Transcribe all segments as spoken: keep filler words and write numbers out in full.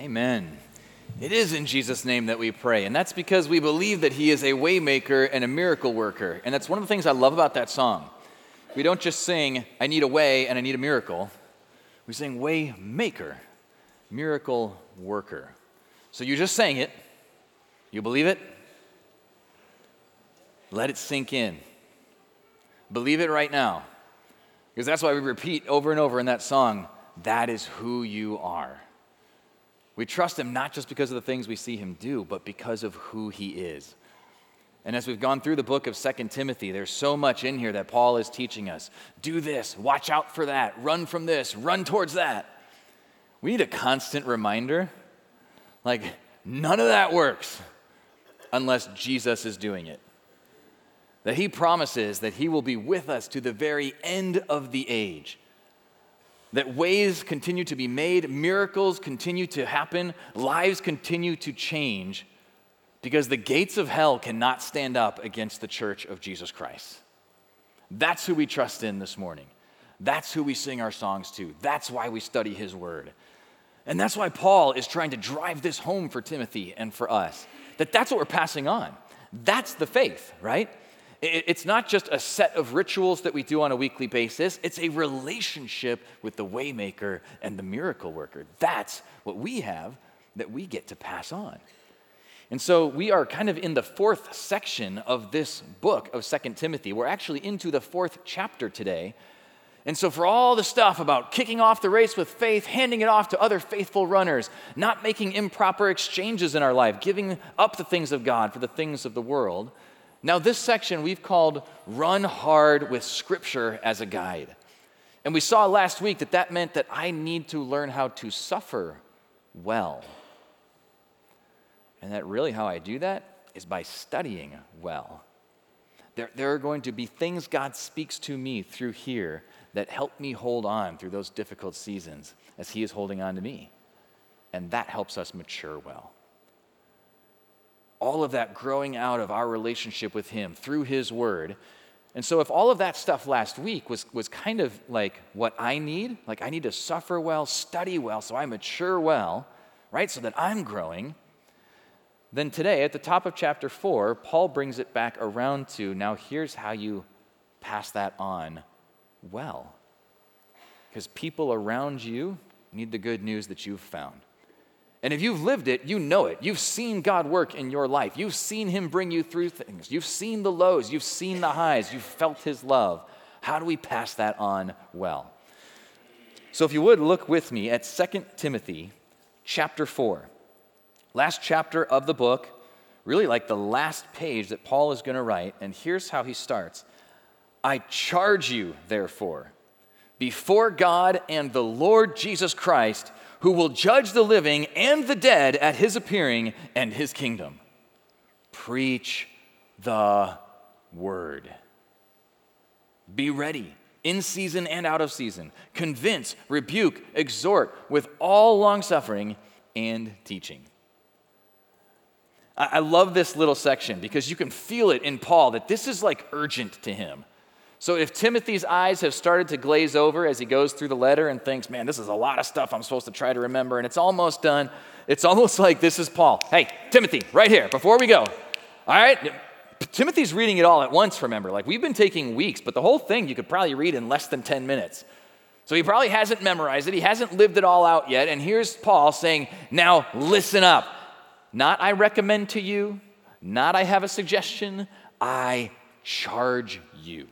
Amen. It is in Jesus' name that we pray, and that's because we believe that he is a way maker and a miracle worker. And that's one of the things I love about that song. We don't just sing, I need a way and I need a miracle. We sing way maker, miracle worker. So you just sang it. You believe it? Let it sink in. Believe it right now. Because that's why we repeat over and over in that song, that is who you are. We trust him not just because of the things we see him do, but because of who he is. And as we've gone through the book of Second Timothy, there's so much in here that Paul is teaching us. Do this, watch out for that, run from this, run towards that. We need a constant reminder, like none of that works unless Jesus is doing it. That he promises that he will be with us to the very end of the age. That ways continue to be made, miracles continue to happen, lives continue to change because the gates of hell cannot stand up against the church of Jesus Christ. That's who we trust in this morning. That's who we sing our songs to. That's why we study his word. And that's why Paul is trying to drive this home for Timothy and for us. That that's what we're passing on. That's the faith, right? It's not just a set of rituals that we do on a weekly basis. It's a relationship with the waymaker and the miracle worker. That's what we have that we get to pass on. And so we are kind of in the fourth section of this book of Second Timothy. We're actually into the fourth chapter today. And so for all the stuff about kicking off the race with faith, handing it off to other faithful runners, not making improper exchanges in our life, giving up the things of God for the things of the world, now this section we've called Run Hard with Scripture as a Guide. And we saw last week that that meant that I need to learn how to suffer well. And that really how I do that is by studying well. There, there are going to be things God speaks to me through here that help me hold on through those difficult seasons as he is holding on to me. And that helps us mature well. All of that growing out of our relationship with him through his word. And so if all of that stuff last week was, was kind of like what I need, like I need to suffer well, study well, so I mature well, right, so that I'm growing, then today at the top of chapter four, Paul brings it back around to, now here's how you pass that on well. Because people around you need the good news that you've found. And if you've lived it, you know it. You've seen God work in your life. You've seen him bring you through things. You've seen the lows. You've seen the highs. You've felt his love. How do we pass that on well? So if you would, look with me at Second Timothy chapter four. Last chapter of the book, really like the last page that Paul is going to write. And here's how he starts. I charge you, therefore, before God and the Lord Jesus Christ, who will judge the living and the dead at his appearing and his kingdom. Preach the word. Be ready, in season and out of season. Convince, rebuke, exhort with all longsuffering and teaching. I love this little section because you can feel it in Paul that this is like urgent to him. So if Timothy's eyes have started to glaze over as he goes through the letter and thinks, man, this is a lot of stuff I'm supposed to try to remember, and it's almost done, it's almost like this is Paul. Hey, Timothy, right here, before we go. All right? Timothy's reading it all at once, remember. Like, we've been taking weeks, but the whole thing you could probably read in less than ten minutes. So he probably hasn't memorized it. He hasn't lived it all out yet. And here's Paul saying, now listen up. Not I recommend to you, not I have a suggestion, I charge you.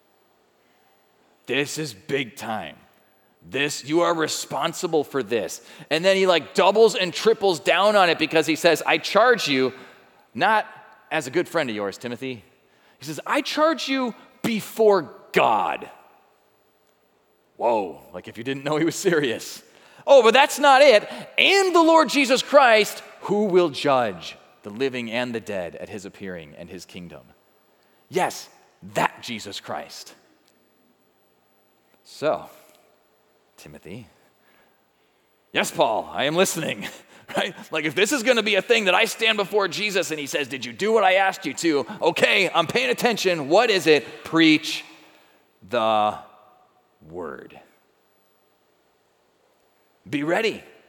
This is big time. This, you are responsible for this. And then he like doubles and triples down on it because he says, I charge you, not as a good friend of yours, Timothy. He says, I charge you before God. Whoa, like if you didn't know he was serious. Oh, but that's not it. And the Lord Jesus Christ, who will judge the living and the dead at his appearing and his kingdom. Yes, that Jesus Christ. So, Timothy, yes, Paul, I am listening, right? Like if this is going to be a thing that I stand before Jesus and he says, did you do what I asked you to? Okay, I'm paying attention. What is it? Preach the word. Be ready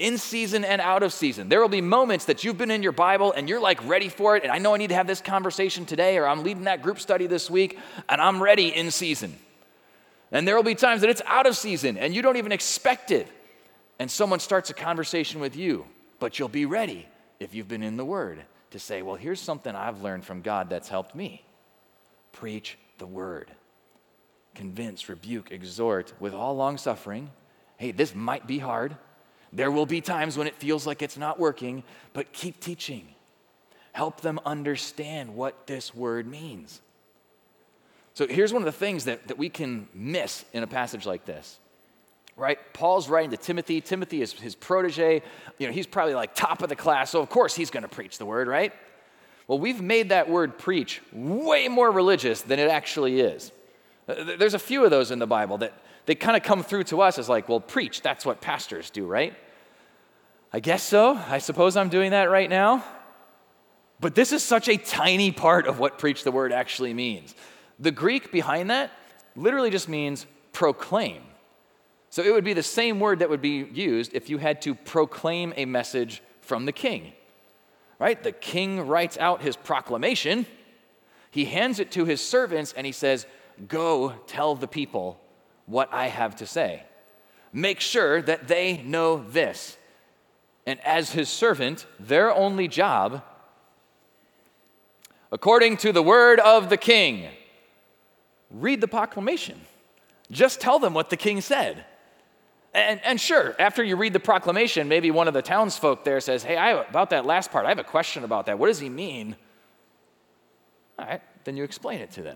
in season and out of season. There will be moments that you've been in your Bible and you're like ready for it, and I know I need to have this conversation today, or I'm leading that group study this week, and I'm ready in season. And there will be times that it's out of season, and you don't even expect it, and someone starts a conversation with you, but you'll be ready if you've been in the Word to say, well, here's something I've learned from God that's helped me. Preach the Word. Convince, rebuke, exhort with all long suffering. Hey, this might be hard. There will be times when it feels like it's not working, but keep teaching. Help them understand what this word means. So here's one of the things that, that we can miss in a passage like this, right? Paul's writing to Timothy. Timothy is his protege. You know, he's probably like top of the class, so of course he's going to preach the word, right? Well, we've made that word preach way more religious than it actually is. There's a few of those in the Bible that they kind of come through to us as like, well, preach, that's what pastors do, right? I guess so. I suppose I'm doing that right now. But this is such a tiny part of what preach the word actually means. The Greek behind that literally just means proclaim. So it would be the same word that would be used if you had to proclaim a message from the king, right? The king writes out his proclamation. He hands it to his servants and he says, go tell the people what I have to say. Make sure that they know this. And as his servant, their only job, according to the word of the king, read the proclamation. Just tell them what the king said. And, and sure, after you read the proclamation, maybe one of the townsfolk there says, hey, I, about that last part, I have a question about that. What does he mean? All right, then you explain it to them.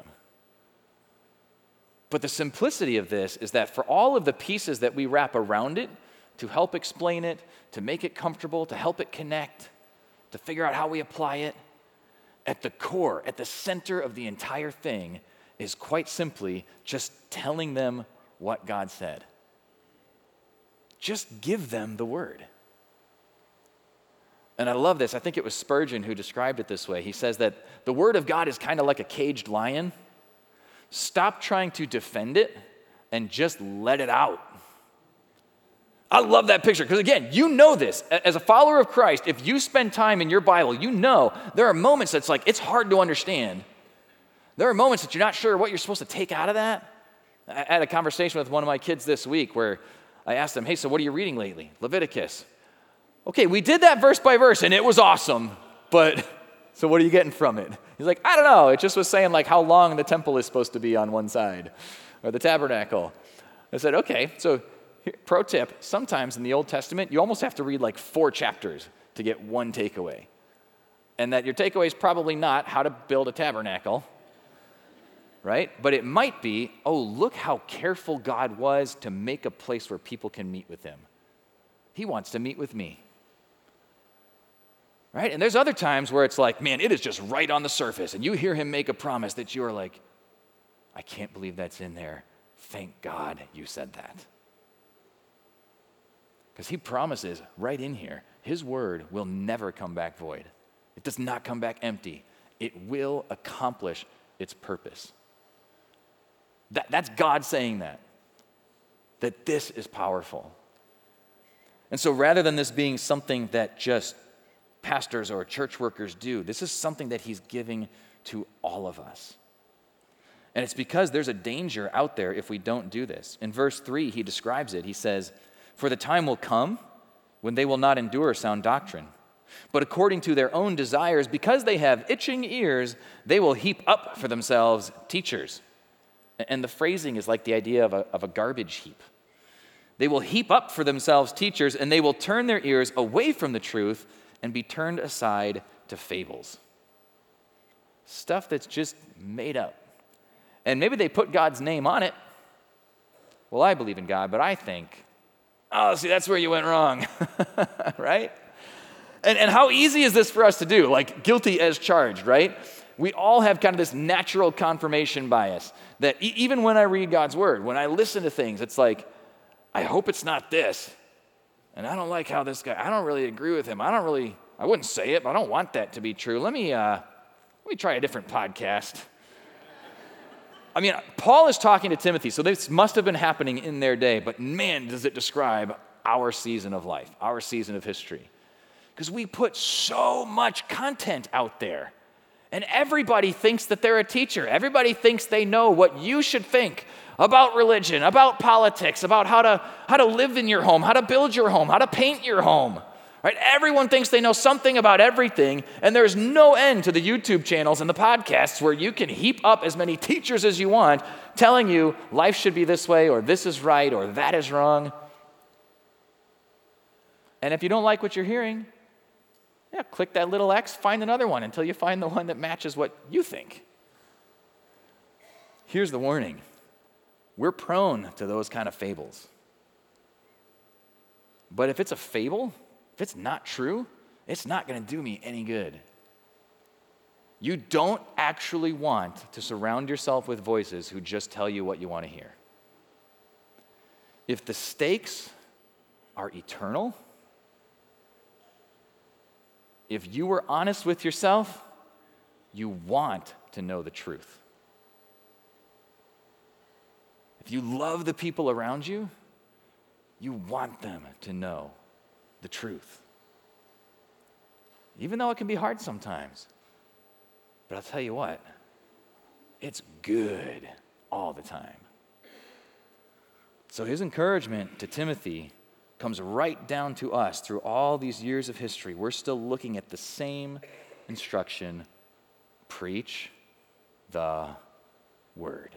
But the simplicity of this is that for all of the pieces that we wrap around it, to help explain it, to make it comfortable, to help it connect, to figure out how we apply it, at the core, at the center of the entire thing is quite simply just telling them what God said. Just give them the word. And I love this. I think it was Spurgeon who described it this way. He says that the word of God is kind of like a caged lion. Stop trying to defend it and just let it out. I love that picture because, again, you know this. As a follower of Christ, if you spend time in your Bible, you know there are moments that's like it's hard to understand. There are moments that you're not sure what you're supposed to take out of that. I had a conversation with one of my kids this week where I asked them, hey, so what are you reading lately? Leviticus. Okay, we did that verse by verse, and it was awesome, but so what are you getting from it? He's like, I don't know. It just was saying like how long the temple is supposed to be on one side, or the tabernacle. I said, okay, so here, pro tip, sometimes in the Old Testament, you almost have to read like four chapters to get one takeaway. And that your takeaway is probably not how to build a tabernacle, right? But it might be, oh, look how careful God was to make a place where people can meet with him. He wants to meet with me. Right? And there's other times where it's like, man, it is just right on the surface. And you hear him make a promise that you are like, I can't believe that's in there. Thank God you said that. Because he promises right in here, his word will never come back void. It does not come back empty. It will accomplish its purpose. That, that's God saying that. That this is powerful. And so rather than this being something that just pastors or church workers do, this is something that he's giving to all of us. And it's because there's a danger out there if we don't do this. In verse three, he describes it. He says, for the time will come when they will not endure sound doctrine, but according to their own desires, because they have itching ears, they will heap up for themselves teachers. And the phrasing is like the idea of a, of a garbage heap. They will heap up for themselves teachers, and they will turn their ears away from the truth and be turned aside to fables. Stuff that's just made up. And maybe they put God's name on it. Well, I believe in God, but I think, oh, see, that's where you went wrong, right? And, and how easy is this for us to do? Like, guilty as charged, right? We all have kind of this natural confirmation bias that e- even when I read God's word, when I listen to things, it's like, I hope it's not this. And I don't like how this guy, I don't really agree with him. I don't really, I wouldn't say it, but I don't want that to be true. Let me, uh, let me try a different podcast. I mean, Paul is talking to Timothy, so this must have been happening in their day, but man, does it describe our season of life, our season of history. Because we put so much content out there. And everybody thinks that they're a teacher. Everybody thinks they know what you should think about religion, about politics, about how to, how to live in your home, how to build your home, how to paint your home. Right? Everyone thinks they know something about everything, and there's no end to the YouTube channels and the podcasts where you can heap up as many teachers as you want telling you life should be this way, or this is right, or that is wrong. And if you don't like what you're hearing, yeah, click that little X, find another one until you find the one that matches what you think. Here's the warning. We're prone to those kind of fables. But if it's a fable, if it's not true, it's not going to do me any good. You don't actually want to surround yourself with voices who just tell you what you want to hear. If the stakes are eternal, if you were honest with yourself, you want to know the truth. If you love the people around you, you want them to know the truth. Even though it can be hard sometimes. But I'll tell you what, it's good all the time. So his encouragement to Timothy comes right down to us through all these years of history. We're still looking at the same instruction: preach the word.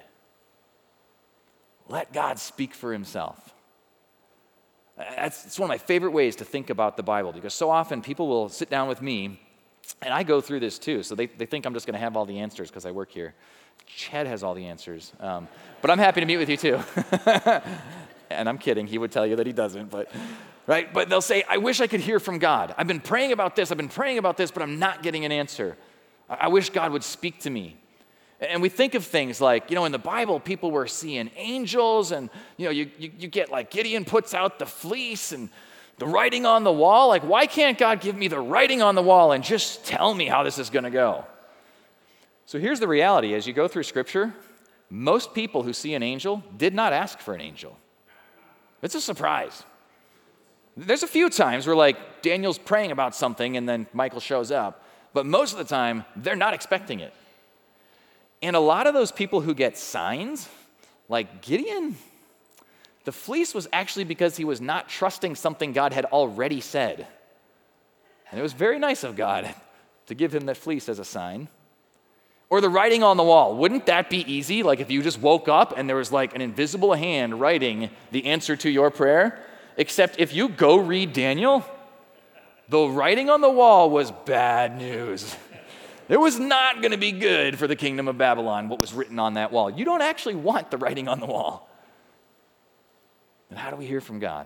Let God speak for himself. That's, it's one of my favorite ways to think about the Bible, because so often people will sit down with me, and I go through this too, so they, they think I'm just going to have all the answers because I work here. Chad has all the answers, um, but I'm happy to meet with you too. And I'm kidding, he would tell you that he doesn't, but right? But they'll say, I wish I could hear from God. I've been praying about this, I've been praying about this, but I'm not getting an answer. I, I wish God would speak to me. And we think of things like, you know, in the Bible, people were seeing angels, and, you know, you, you, you get like Gideon puts out the fleece and the writing on the wall. Like, why can't God give me the writing on the wall and just tell me how this is going to go? So here's the reality. As you go through Scripture, most people who see an angel did not ask for an angel. It's a surprise. There's a few times where, like, Daniel's praying about something and then Michael shows up, but most of the time, they're not expecting it. And a lot of those people who get signs, like Gideon, the fleece was actually because he was not trusting something God had already said. And it was very nice of God to give him that fleece as a sign. Or the writing on the wall. Wouldn't that be easy? Like if you just woke up and there was like an invisible hand writing the answer to your prayer? Except if you go read Daniel, the writing on the wall was bad news. It was not going to be good for the kingdom of Babylon, what was written on that wall. You don't actually want the writing on the wall. And how do we hear from God?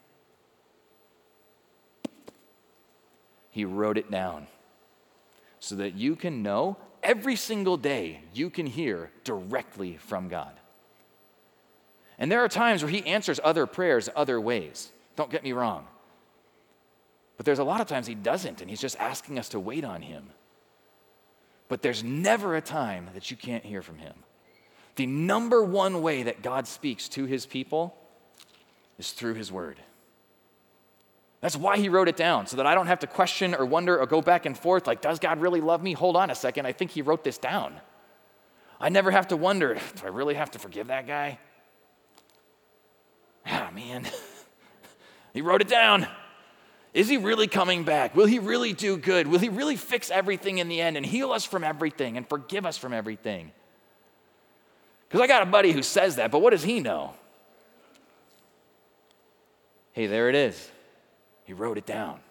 He wrote it down so that you can know every single day you can hear directly from God. And there are times where he answers other prayers other ways. Don't get me wrong. But there's a lot of times he doesn't, and he's just asking us to wait on him. But there's never a time that you can't hear from him. The number one way that God speaks to his people is through his word. That's why he wrote it down, so that I don't have to question or wonder or go back and forth like, does God really love me? Hold on a second, I think he wrote this down. I never have to wonder, do I really have to forgive that guy? Ah, man, he wrote it down. Is he really coming back? Will he really do good? Will he really fix everything in the end and heal us from everything and forgive us from everything? Because I got a buddy who says that, but what does he know? Hey, there it is. He wrote it down.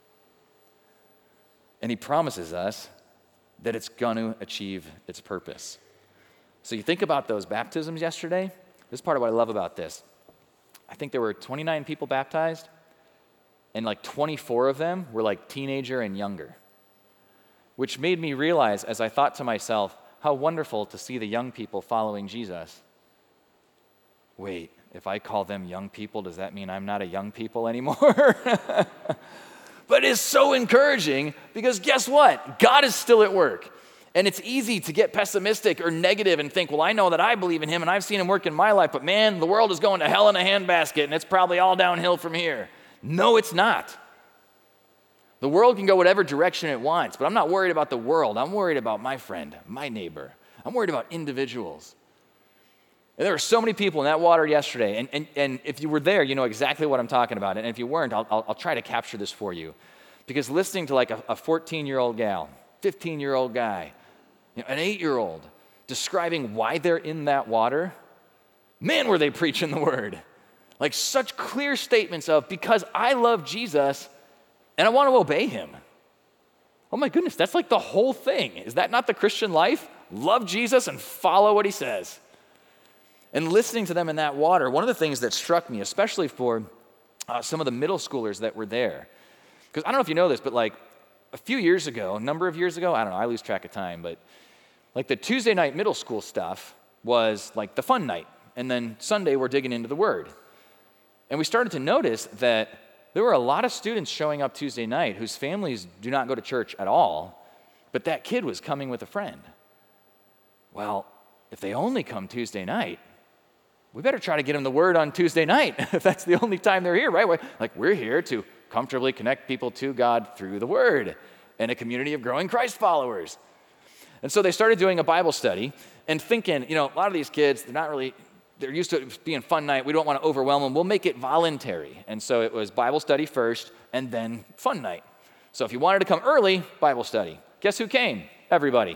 And he promises us that it's going to achieve its purpose. So you think about those baptisms yesterday. This is part of what I love about this. I think there were twenty-nine people baptized, and like twenty-four of them were like teenager and younger, which made me realize, as I thought to myself, how wonderful to see the young people following Jesus. Wait, if I call them young people, does that mean I'm not a young people anymore? But it's so encouraging because guess what? God is still at work. And it's easy to get pessimistic or negative and think, well, I know that I believe in him and I've seen him work in my life, but man, the world is going to hell in a handbasket and it's probably all downhill from here. No, it's not. The world can go whatever direction it wants, but I'm not worried about the world. I'm worried about my friend, my neighbor. I'm worried about individuals. And there were so many people in that water yesterday, and, and, and if you were there, you know exactly what I'm talking about. And if you weren't, I'll, I'll, I'll try to capture this for you. Because listening to like a, a fourteen-year-old gal, fifteen-year-old guy, you know, an eight-year-old, describing why they're in that water, man, were they preaching the word. Like such clear statements of, because I love Jesus and I want to obey him. Oh my goodness, that's like the whole thing. Is that not the Christian life? Love Jesus and follow what he says. And listening to them in that water, one of the things that struck me, especially for uh, some of the middle schoolers that were there, because I don't know if you know this, but like a few years ago, a number of years ago, I don't know, I lose track of time, but like the Tuesday night middle school stuff was like the fun night. And then Sunday, we're digging into the word. And we started to notice that there were a lot of students showing up Tuesday night whose families do not go to church at all, but that kid was coming with a friend. Well, if they only come Tuesday night, we better try to get them the word on Tuesday night if that's the only time they're here, right? Like we're here to comfortably connect people to God through the word and a community of growing Christ followers. And so they started doing a Bible study and thinking, you know, a lot of these kids, they're not really, they're used to it being fun night. We don't want to overwhelm them. We'll make it voluntary. And so it was Bible study first and then fun night. So if you wanted to come early, Bible study. Guess who came? Everybody.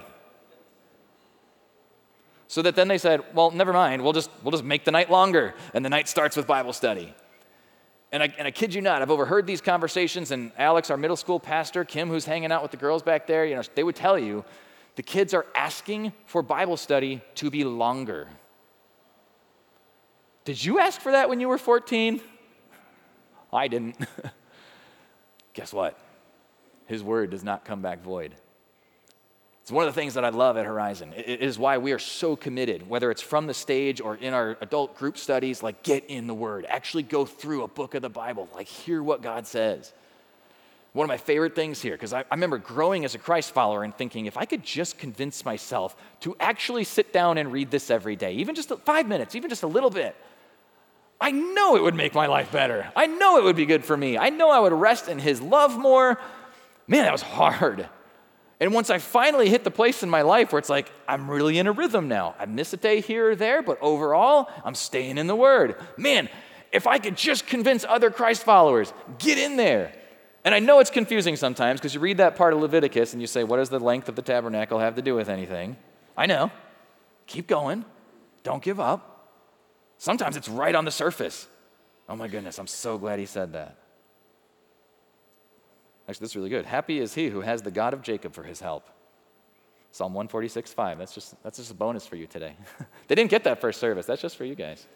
So that then they said, well, never mind. We'll just we'll just make the night longer. And the night starts with Bible study. And I, and I kid you not, I've overheard these conversations, and Alex, our middle school pastor, Kim, who's hanging out with the girls back there, you know, they would tell you, the kids are asking for Bible study to be longer. Did you ask for that when you were fourteen? I didn't. Guess what? His word does not come back void. It's one of the things that I love at Horizon. It is why we are so committed, whether it's from the stage or in our adult group studies, like get in the word. Actually go through a book of the Bible, like hear what God says. One of my favorite things here, because I, I remember growing as a Christ follower and thinking, if I could just convince myself to actually sit down and read this every day, even just five minutes, even just a little bit, I know it would make my life better. I know it would be good for me. I know I would rest in his love more. Man, that was hard. And once I finally hit the place in my life where it's like, I'm really in a rhythm now. I miss a day here or there, but overall, I'm staying in the Word. Man, if I could just convince other Christ followers, get in there. And I know it's confusing sometimes because you read that part of Leviticus and you say, what does the length of the tabernacle have to do with anything? I know. Keep going. Don't give up. Sometimes it's right on the surface. Oh my goodness, I'm so glad he said that. Actually, this is really good. Happy is he who has the God of Jacob for his help. Psalm one forty-six, five. That's just, that's just a bonus for you today. They didn't get that first service. That's just for you guys.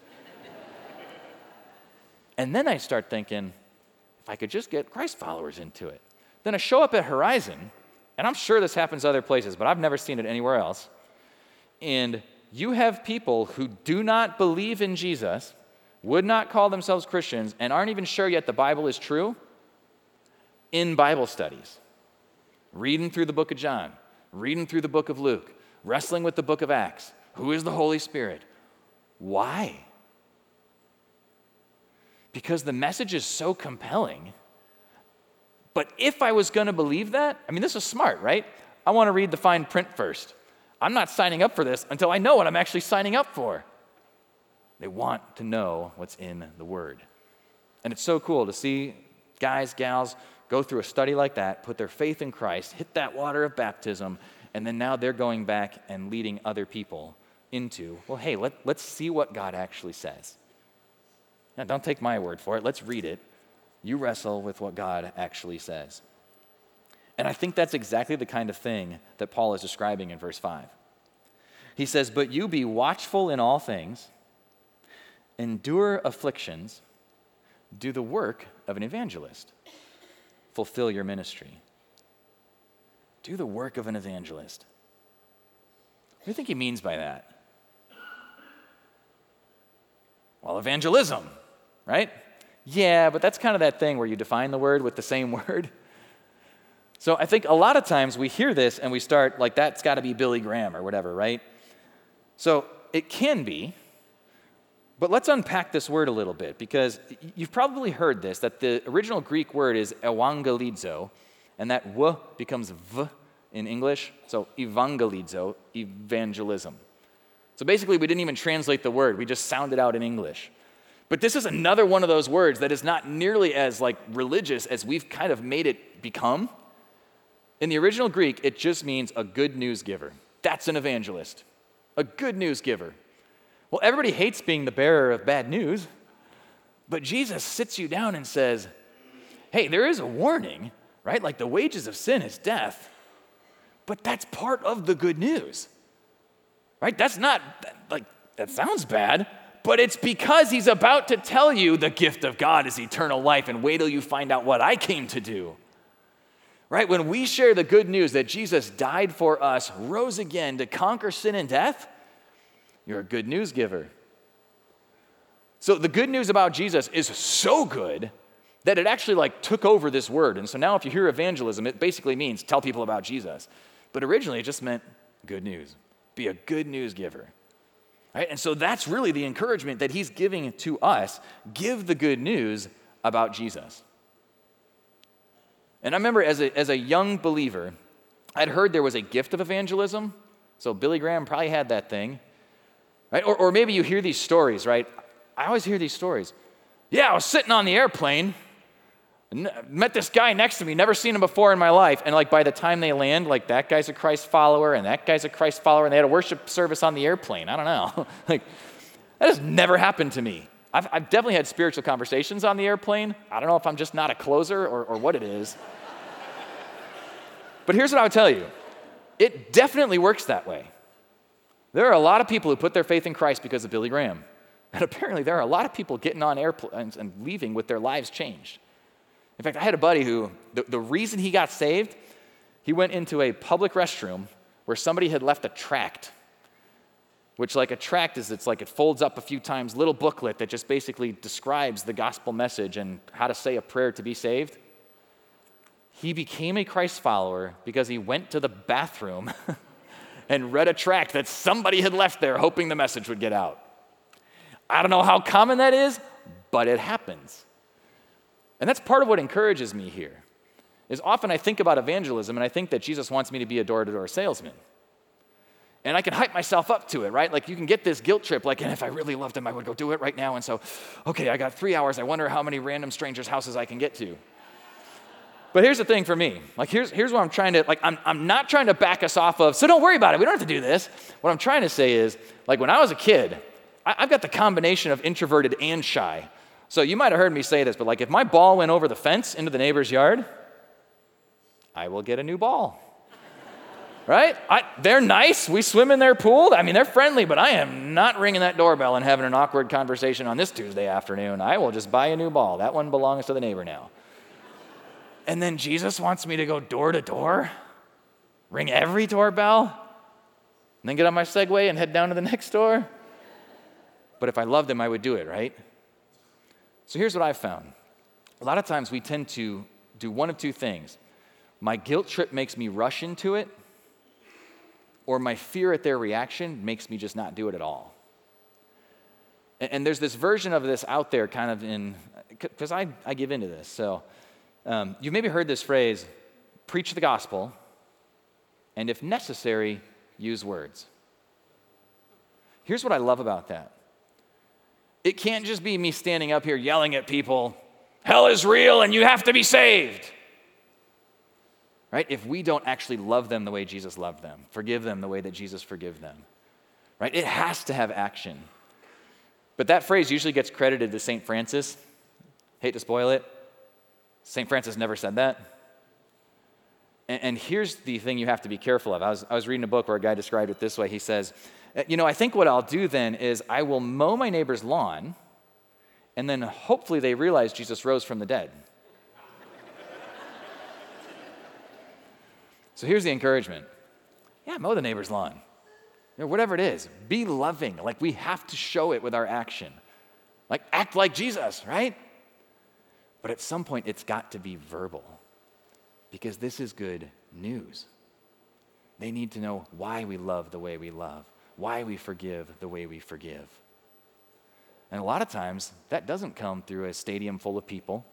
And then I start thinking, if I could just get Christ followers into it. Then I show up at Horizon, and I'm sure this happens other places, but I've never seen it anywhere else. And you have people who do not believe in Jesus, would not call themselves Christians, and aren't even sure yet the Bible is true, in Bible studies, reading through the book of John, reading through the book of Luke, wrestling with the book of Acts. Who is the Holy Spirit? Why? Because the message is so compelling. But if I was going to believe that, I mean, this is smart, right? I want to read the fine print first. I'm not signing up for this until I know what I'm actually signing up for. They want to know what's in the Word. And it's so cool to see guys, gals, go through a study like that, put their faith in Christ, hit that water of baptism, and then now they're going back and leading other people into, well, hey, let, let's see what God actually says. Now, don't take my word for it. Let's read it. You wrestle with what God actually says. And I think that's exactly the kind of thing that Paul is describing in verse five. He says, but you be watchful in all things, endure afflictions, do the work of an evangelist. Fulfill your ministry. Do the work of an evangelist. What do you think he means by that? Well, evangelism, right? Yeah, but that's kind of that thing where you define the word with the same word. So I think a lot of times we hear this and we start like, that's got to be Billy Graham or whatever, right? So it can be, but let's unpack this word a little bit, because you've probably heard this, that the original Greek word is evangelizo, and that w becomes v in English, so evangelizo, evangelism. So basically we didn't even translate the word, we just sounded out in English. But this is another one of those words that is not nearly as like religious as we've kind of made it become. In the original Greek, it just means a good news giver. That's an evangelist, a good news giver. Well, everybody hates being the bearer of bad news, but Jesus sits you down and says, hey, there is a warning, right? Like the wages of sin is death, but that's part of the good news, right? That's not, like, that sounds bad, but it's because he's about to tell you the gift of God is eternal life, and wait till you find out what I came to do. Right? When we share the good news that Jesus died for us, rose again to conquer sin and death, you're a good news giver. So the good news about Jesus is so good that it actually like took over this word. And so now if you hear evangelism, it basically means tell people about Jesus. But originally it just meant good news. Be a good news giver. Right? And so that's really the encouragement that he's giving to us. Give the good news about Jesus. And I remember as a, as a young believer, I'd heard there was a gift of evangelism. So Billy Graham probably had that thing. Right? Or, or maybe you hear these stories, right? I always hear these stories. Yeah, I was sitting on the airplane, and met this guy next to me, never seen him before in my life. And like by the time they land, like that guy's a Christ follower, and that guy's a Christ follower, and they had a worship service on the airplane. I don't know. Like, that has never happened to me. I've, I've definitely had spiritual conversations on the airplane. I don't know if I'm just not a closer or, or what it is. But here's what I would tell you. It definitely works that way. There are a lot of people who put their faith in Christ because of Billy Graham. And apparently there are a lot of people getting on airplanes and leaving with their lives changed. In fact, I had a buddy who, the, the reason he got saved, he went into a public restroom where somebody had left a tract, which like a tract is, it's like it folds up a few times, little booklet that just basically describes the gospel message and how to say a prayer to be saved. He became a Christ follower because he went to the bathroom and read a tract that somebody had left there hoping the message would get out. I don't know how common that is, but it happens. And that's part of what encourages me here, is often I think about evangelism and I think that Jesus wants me to be a door-to-door salesman. And I can hype myself up to it, right? Like you can get this guilt trip, like, and if I really loved him, I would go do it right now. And so, okay, I got three hours. I wonder how many random strangers' houses I can get to. But here's the thing for me. Like, here's, here's what I'm trying to, like, I'm, I'm not trying to back us off of, so don't worry about it. We don't have to do this. What I'm trying to say is, like, when I was a kid, I, I've got the combination of introverted and shy. So you might have heard me say this, but like, if my ball went over the fence into the neighbor's yard, I will get a new ball. Right? I, they're nice. We swim in their pool. I mean, they're friendly, but I am not ringing that doorbell and having an awkward conversation on this Tuesday afternoon. I will just buy a new ball. That one belongs to the neighbor now. And then Jesus wants me to go door to door, ring every doorbell, and then get on my Segway and head down to the next door. But if I loved him, I would do it, right? So here's what I've found. A lot of times we tend to do one of two things. My guilt trip makes me rush into it, or my fear at their reaction makes me just not do it at all. And, and there's this version of this out there kind of in, because I, I give into this, so... Um, you've maybe heard this phrase, preach the gospel, and if necessary, use words. Here's what I love about that. It can't just be me standing up here yelling at people, hell is real and you have to be saved. Right? If we don't actually love them the way Jesus loved them, forgive them the way that Jesus forgave them, right? It has to have action. But that phrase usually gets credited to Saint Francis. Hate to spoil it. Saint Francis never said that. And, and here's the thing you have to be careful of. I was, I was reading a book where a guy described it this way. He says, you know, I think what I'll do then is I will mow my neighbor's lawn, and then hopefully they realize Jesus rose from the dead. So here's the encouragement. Yeah, mow the neighbor's lawn. You know, whatever it is, be loving. Like we have to show it with our action. Like act like Jesus, right? But at some point, it's got to be verbal. because this is good news. They need to know why we love the way we love, why we forgive the way we forgive. And a lot of times, that doesn't come through a stadium full of people.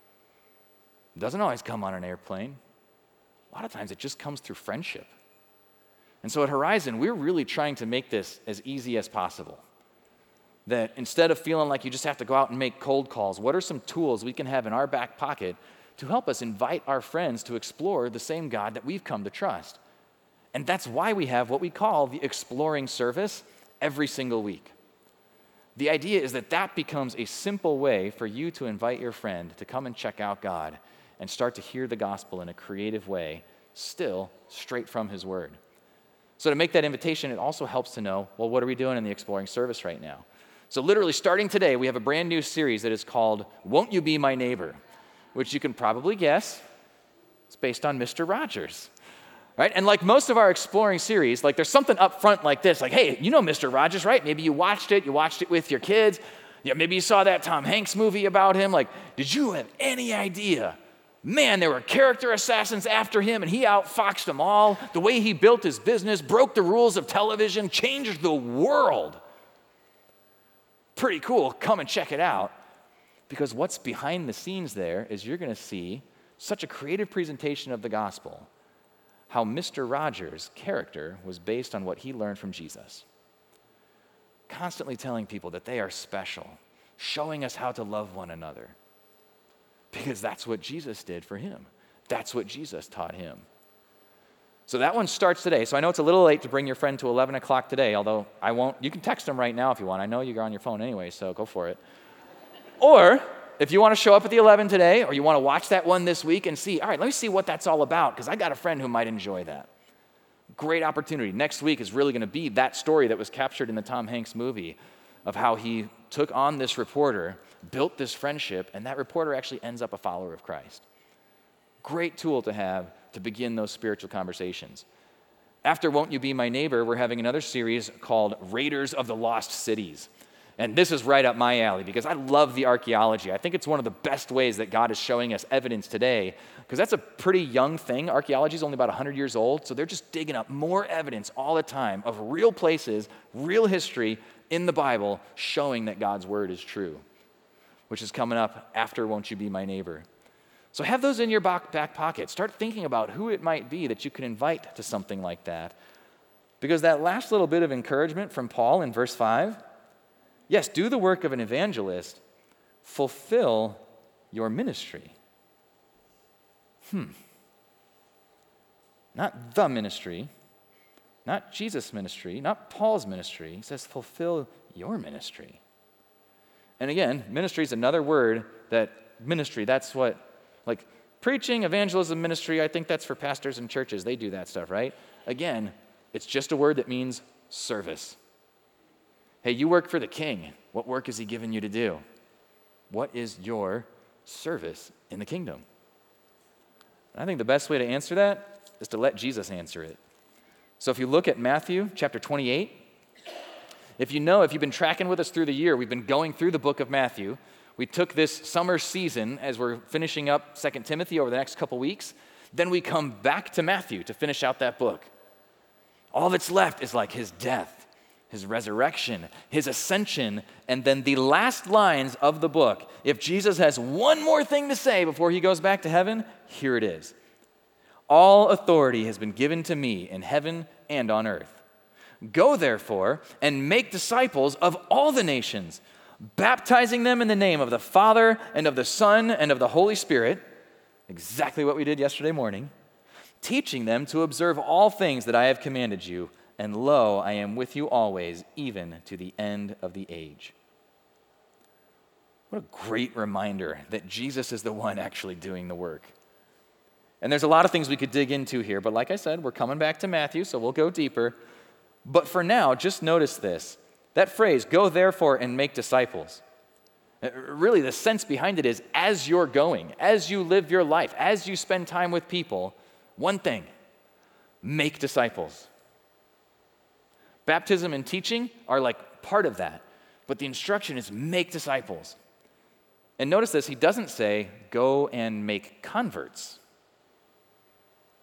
It doesn't always come on an airplane. A lot of times, it just comes through friendship. And so at Horizon, we're really trying to make this as easy as possible. That instead of feeling like you just have to go out and make cold calls, what are some tools we can have in our back pocket to help us invite our friends to explore the same God that we've come to trust? And that's why we have what we call the Exploring Service every single week. The idea is that that becomes a simple way for you to invite your friend to come and check out God and start to hear the gospel in a creative way, still straight from his word. So to make that invitation, it also helps to know, well, what are we doing in the Exploring Service right now? So literally starting today, we have a brand new series that is called Won't You Be My Neighbor, which you can probably guess, it's based on Mister Rogers. Right? And like most of our Exploring series, like there's something up front like this, like, hey, you know Mister Rogers, right? Maybe you watched it, you watched it with your kids. Yeah, maybe you saw that Tom Hanks movie about him. Like, did you have any idea? Man, there were character assassins after him, and he outfoxed them all. The way he built his business, broke the rules of television, changed the world. Pretty cool. Come and check it out. Because what's behind the scenes there is you're going to see such a creative presentation of the gospel, how Mister Rogers' character was based on what he learned from Jesus. Constantly telling people that they are special, showing us how to love one another. Because that's what Jesus did for him. That's what Jesus taught him. So that one starts today. So I know it's a little late to bring your friend to eleven o'clock today, although I won't. You can text them right now if you want. I know you're on your phone anyway, so go for it. Or if you want to show up at the eleven today, or you want to watch that one this week and see, all right, let me see what that's all about, because I got a friend who might enjoy that. Great opportunity. Next week is really going to be that story that was captured in the Tom Hanks movie of how he took on this reporter, built this friendship, and that reporter actually ends up a follower of Christ. Great tool to have to begin those spiritual conversations. After Won't You Be My Neighbor, we're having another series called Raiders of the Lost Cities. And this is right up my alley because I love the archaeology. I think it's one of the best ways that God is showing us evidence today, because that's a pretty young thing. Archaeology is only about one hundred years old, so they're just digging up more evidence all the time of real places, real history in the Bible showing that God's word is true, which is coming up after Won't You Be My Neighbor. So have those in your back pocket. Start thinking about who it might be that you can invite to something like that. Because that last little bit of encouragement from Paul in verse five, yes, do the work of an evangelist, fulfill your ministry. Hmm. Not the ministry, not Jesus' ministry, not Paul's ministry. He says fulfill your ministry. And again, ministry is another word that ministry, that's what, like preaching, evangelism, ministry, I think that's for pastors and churches. They do that stuff, right? Again, it's just a word that means service. Hey, you work for the king. What work is he giving you to do? What is your service in the kingdom? And I think the best way to answer that is to let Jesus answer it. So if you look at Matthew chapter twenty-eight, if you know, if you've been tracking with us through the year, we've been going through the book of Matthew. We took this summer season as we're finishing up Second Timothy over the next couple weeks. Then we come back to Matthew to finish out that book. All that's left is like his death, his resurrection, his ascension, and then the last lines of the book. If Jesus has one more thing to say before he goes back to heaven, here it is. All authority has been given to me in heaven and on earth. Go, therefore, and make disciples of all the nations, baptizing them in the name of the Father and of the Son and of the Holy Spirit, exactly what we did yesterday morning, teaching them to observe all things that I have commanded you, and lo, I am with you always, even to the end of the age. What a great reminder that Jesus is the one actually doing the work. And there's a lot of things we could dig into here, but like I said, we're coming back to Matthew, so we'll go deeper. But for now, just notice this. That phrase, go therefore and make disciples. Really, the sense behind it is as you're going, as you live your life, as you spend time with people, one thing, make disciples. Baptism and teaching are like part of that, but the instruction is make disciples. And notice this, he doesn't say go and make converts.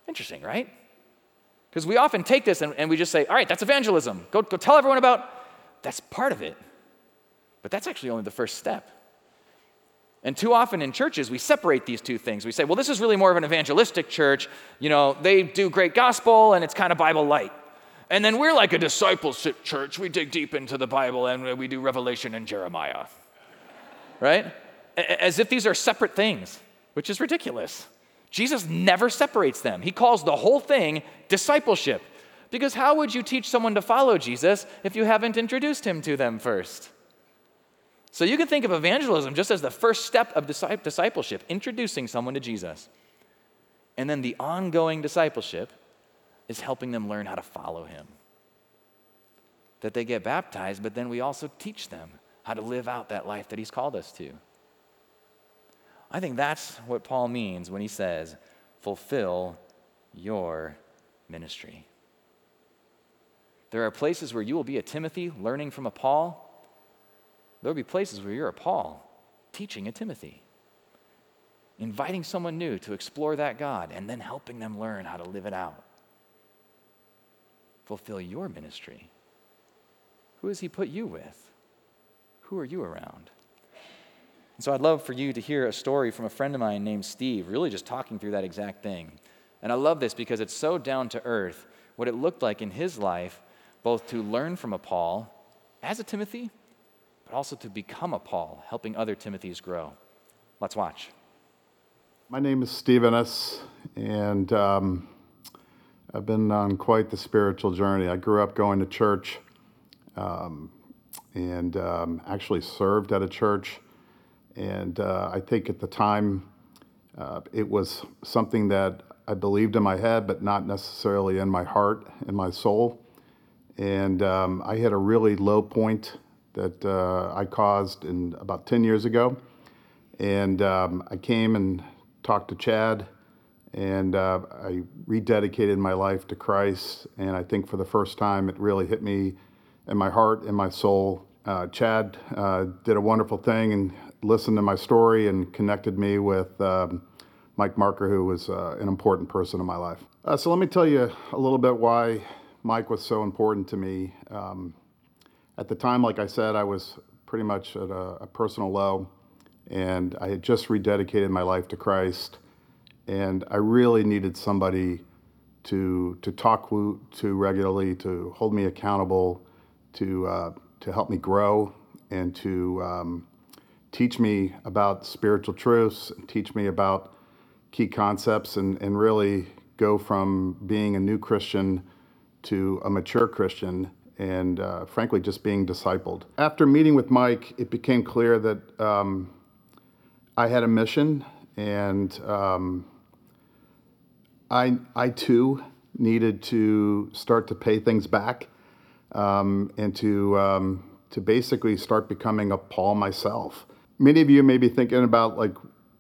Interesting, right? Because we often take this and, and we just say, all right, that's evangelism. Go, go tell everyone about, that's part of it. But that's actually only the first step. And too often in churches, we separate these two things. We say, well, this is really more of an evangelistic church. You know, they do great gospel and it's kind of Bible light. And then we're like a discipleship church. We dig deep into the Bible and we do Revelation and Jeremiah, right? As if these are separate things, which is ridiculous. Jesus never separates them. He calls the whole thing discipleship. Because how would you teach someone to follow Jesus if you haven't introduced him to them first? So you can think of evangelism just as the first step of discipleship, introducing someone to Jesus. And then the ongoing discipleship is helping them learn how to follow him. That they get baptized, but then we also teach them how to live out that life that he's called us to. I think that's what Paul means when he says, fulfill your ministry. There are places where you will be a Timothy learning from a Paul. There will be places where you're a Paul teaching a Timothy, inviting someone new to explore that God and then helping them learn how to live it out. Fulfill your ministry. Who has he put you with? Who are you around? And so I'd love for you to hear a story from a friend of mine named Steve, really just talking through that exact thing. And I love this because it's so down to earth, what it looked like in his life, both to learn from a Paul as a Timothy, but also to become a Paul, helping other Timothys grow. Let's watch. My name is Steve Ennis, and um, I've been on quite the spiritual journey. I grew up going to church um, and um, actually served at a church. And uh, I think at the time, uh, it was something that I believed in my head, but not necessarily in my heart and my soul. And um, I hit a really low point that uh, I caused in about ten years ago. And um, I came and talked to Chad, and uh, I rededicated my life to Christ. And I think for the first time, it really hit me in my heart and my soul. Uh, Chad uh, did a wonderful thing and listened to my story and connected me with um, Mike Marker, who was uh, an important person in my life. Uh, so let me tell you a little bit why Mike was so important to me. Um, at the time, like I said, I was pretty much at a, a personal low, and I had just rededicated my life to Christ, and I really needed somebody to to talk to regularly, to hold me accountable, to uh, to help me grow, and to um, teach me about spiritual truths, teach me about key concepts, and, and really go from being a new Christian to a mature Christian, and uh, frankly, just being discipled. After meeting with Mike, it became clear that um, I had a mission, and um, I, I too needed to start to pay things back, um, and to, um, to basically start becoming a Paul myself. Many of you may be thinking about like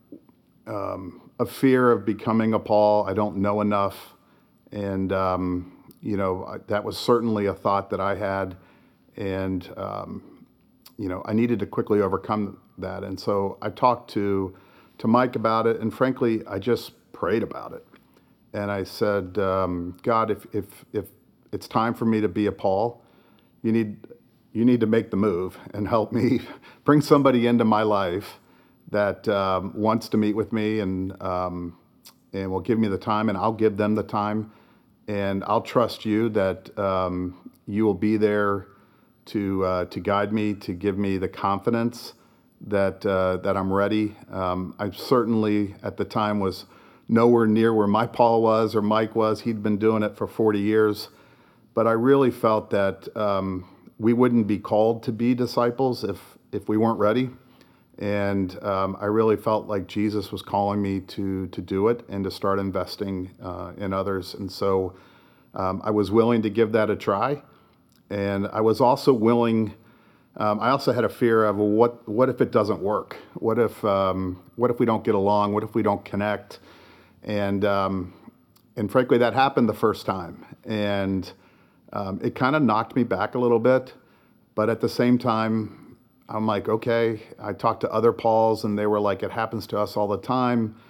um, a fear of becoming a Paul. I don't know enough. And, um, you know, that was certainly a thought that I had. And, um, you know, I needed to quickly overcome that. And so I talked to, to Mike about it. And frankly, I just prayed about it. And I said, um, God, if, if, if it's time for me to be a Paul, you need... you need to make the move and help me bring somebody into my life that um, wants to meet with me and um, and will give me the time, and I'll give them the time, and I'll trust you that um, you will be there to uh, to guide me, to give me the confidence that uh, that I'm ready. Um, I certainly at the time was nowhere near where my Paul was or Mike was. He'd been doing it for forty years, but I really felt that um, we wouldn't be called to be disciples if if we weren't ready. And um, I really felt like Jesus was calling me to to do it and to start investing uh, in others. And so um, I was willing to give that a try. And I was also willing, um, I also had a fear of, well, what what if it doesn't work? What if um, what if we don't get along? What if we don't connect? And um, and frankly, that happened the first time. And Um, it kind of knocked me back a little bit, but at the same time, I'm like, okay, I talked to other Pauls and they were like, it happens to us all the time.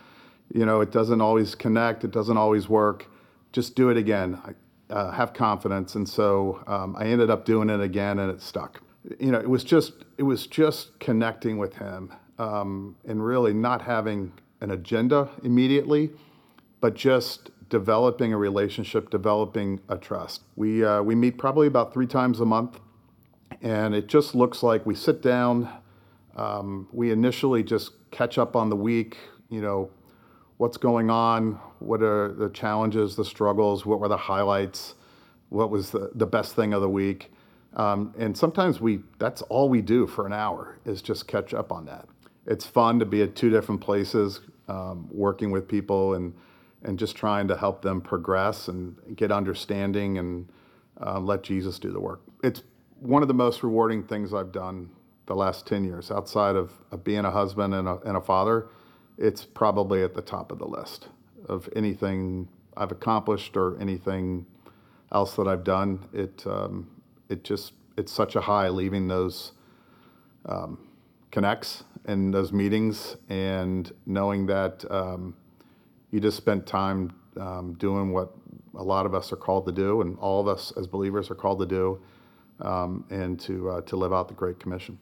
You know, it doesn't always connect. It doesn't always work. Just do it again. I, uh, have confidence. And so um, I ended up doing it again, and it stuck. You know, it was just it was just connecting with him, um, and really not having an agenda immediately, but just developing a relationship, developing a trust. We uh, we meet probably about three times a month, and it just looks like we sit down. Um, we initially just catch up on the week. You know, what's going on, what are the challenges, the struggles, what were the highlights, what was the, the best thing of the week. Um, and sometimes we that's all we do for an hour is just catch up on that. It's fun to be at two different places, um, working with people and and just trying to help them progress and get understanding and uh, let Jesus do the work. It's one of the most rewarding things I've done the last ten years. Outside of, of being a husband and a, and a father, it's probably at the top of the list of anything I've accomplished or anything else that I've done. It um, it just it's such a high leaving those um, connects and those meetings and knowing that um, you just spent time um, doing what a lot of us are called to do, and all of us as believers are called to do, um, and to uh, to live out the Great Commission.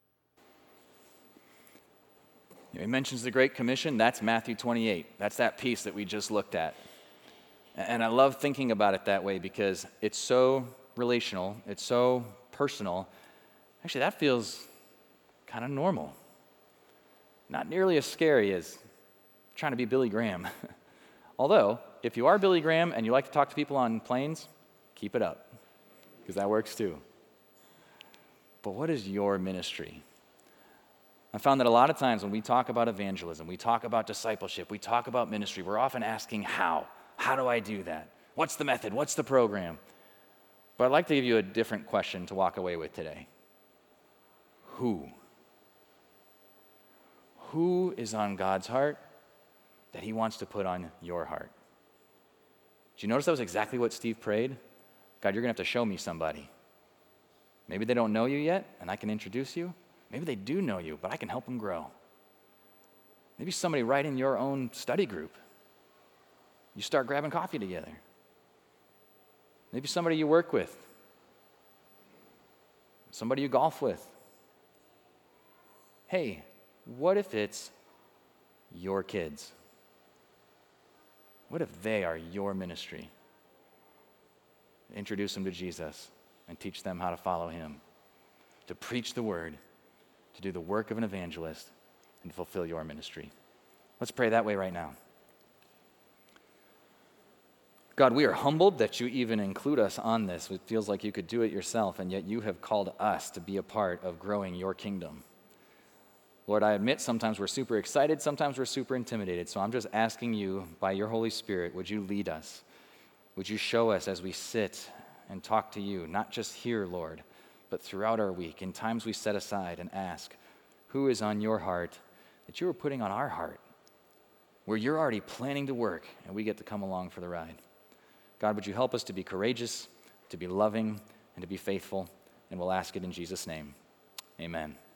He mentions the Great Commission. That's Matthew twenty-eight. That's that piece that we just looked at. And I love thinking about it that way because it's so relational. It's so personal. Actually, that feels kind of normal. Not nearly as scary as trying to be Billy Graham. Although, if you are Billy Graham and you like to talk to people on planes, keep it up, because that works too. But what is your ministry? I found that a lot of times when we talk about evangelism, we talk about discipleship, we talk about ministry, we're often asking how. How do I do that? What's the method? What's the program? But I'd like to give you a different question to walk away with today. Who? Who is on God's heart that he wants to put on your heart? Did you notice that was exactly what Steve prayed? God, you're going to have to show me somebody. Maybe they don't know you yet, and I can introduce you. Maybe they do know you, but I can help them grow. Maybe somebody right in your own study group. You start grabbing coffee together. Maybe somebody you work with. Somebody you golf with. Hey, what if it's your kids? What if they are your ministry? Introduce them to Jesus and teach them how to follow him, to preach the word, to do the work of an evangelist, and fulfill your ministry. Let's pray that way right now. God, we are humbled that you even include us on this. It feels like you could do it yourself, and yet you have called us to be a part of growing your kingdom. Lord, I admit sometimes we're super excited, sometimes we're super intimidated, so I'm just asking you, by your Holy Spirit, would you lead us? Would you show us as we sit and talk to you, not just here, Lord, but throughout our week, in times we set aside and ask, who is on your heart that you are putting on our heart, where you're already planning to work and we get to come along for the ride? God, would you help us to be courageous, to be loving, and to be faithful? And we'll ask it in Jesus' name. Amen.